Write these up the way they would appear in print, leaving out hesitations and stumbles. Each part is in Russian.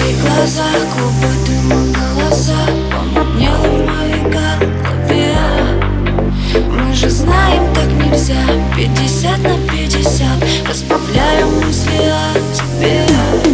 Твои глаза, губы, дым и голоса помутнело в моей голове. Мы же знаем, так нельзя. 50/50 разбавляю мысли о тебе.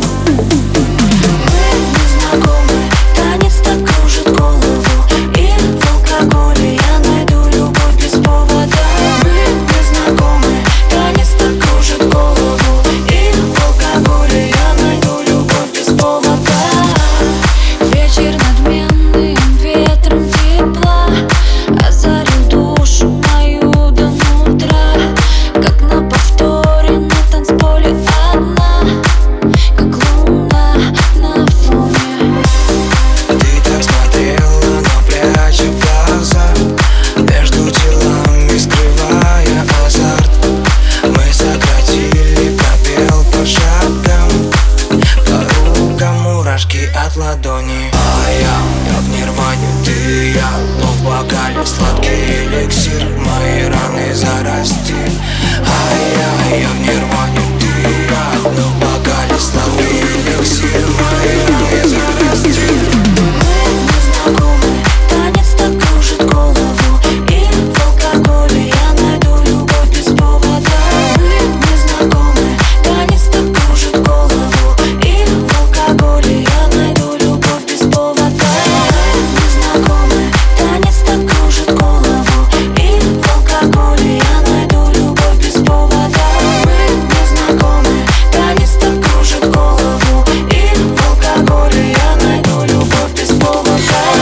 Мы незнакомы, танец так кружит голову, и в алкоголе я найду любовь без повода. Мы незнакомы, танец так кружит голову, и в алкоголе я найду любовь без повода. Вечер надменным ветром тепла озарил душу мою до утра. Как на повторе на танцполе одна, как луна на фоне. Ты так смотрела, но пряча глаза, между телами скрывая азарт. Мы сократили пробел по шагам, по рукам мурашки от ладони. А я в нирване, ты и я, но в бокале сладкий эликсир мои раны зарасти. А я в нирване, ты и я, но в бокале сладкий эликсир мои раны зарасти. Мы незнакомы, танец так кружит голову, и в алкоголе я найду любовь без повода. Мы незнакомы, танец так кружит голову, и в алкоголе я найду любовь без повода. Мы незнакомы, танец так кружит голову, и в алкоголе я найду любовь без повода. Мы незнакомы, танец так кружит голову, и в алкоголе я найду любовь без повода.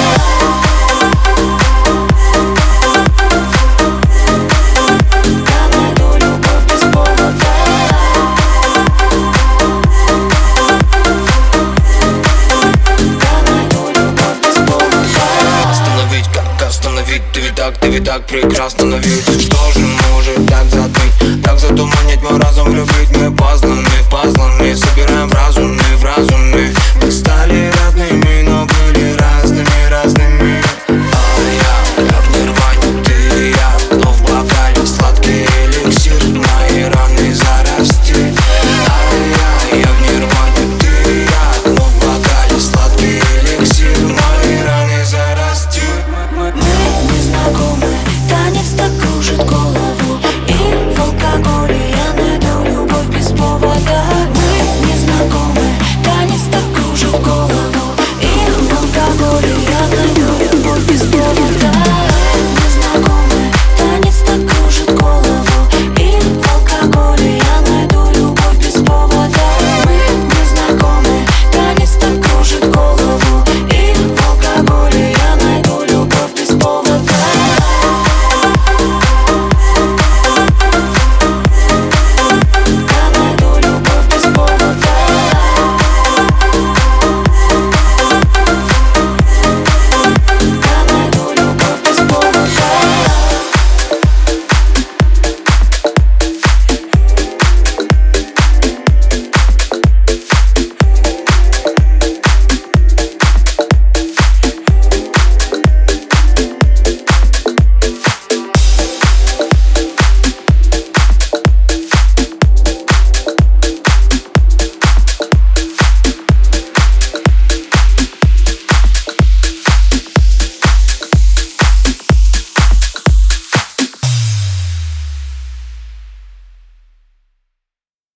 Я найду любовь без повода. Я найду любовь без повода. Остановить, как остановить? Ты ведь так прекрасно, но ведь что же может так